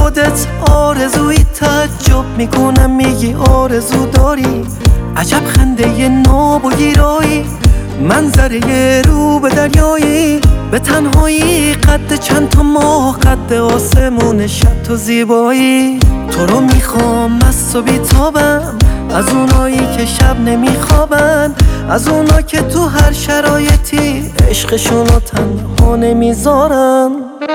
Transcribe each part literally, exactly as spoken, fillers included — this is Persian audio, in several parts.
خودت آرزویی تعجب میکنم میگی آرزو داری. عجب خنده ناب و گیرایی، منظره رو به دریایی، به تنهایی قد چند تا ماه قد آسمون شب تو زیبایی. تو رو میخوام از تو بیتابم، از اونایی که شب نمیخوابن، از اونا که تو هر شرایطی عشقشونو تنها نمیذارن.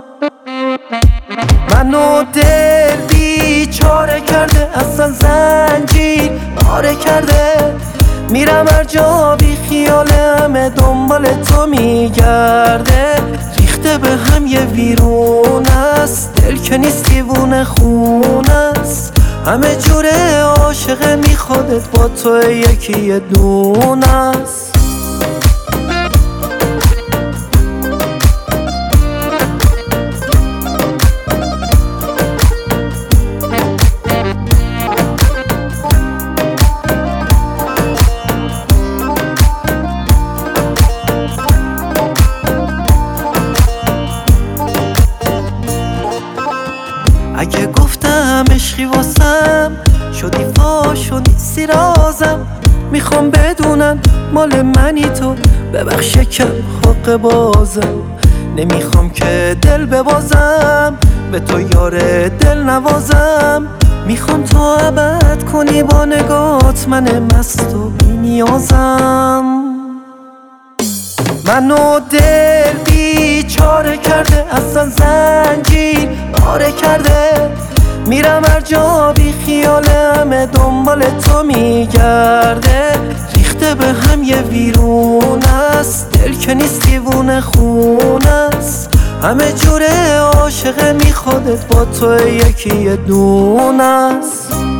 منو دل بیچاره کرده، اصلا زنجیر پاره کرده، میرم هر جا بی خیال همه دنبال تو میگرده. ریخته به هم یه ویرون است، دل که نیست دیوونه خون است، همه جوره عاشقه می خودت با تو یکی یه دون است. اگه گفتم عشقی واسم شدی فاش و نیستی رازم، میخوام بدونن مال منی تو، ببخش کم حق بازم. نمیخوام که دل ببازم، به تو یار دل نوازم، میخوام تو ابد کنی با نگات من مست و بی نیازم. منو دل بیچاره کرده، اصلا زنجیر پاره کرده، میرم هر جا بی خیال همه دنبال تو میگرده. ریخته به هم یه ویرون است، دل که نیست دیوونه خون است، همه جوره عاشقه می خودت با تو یکی یه دون است.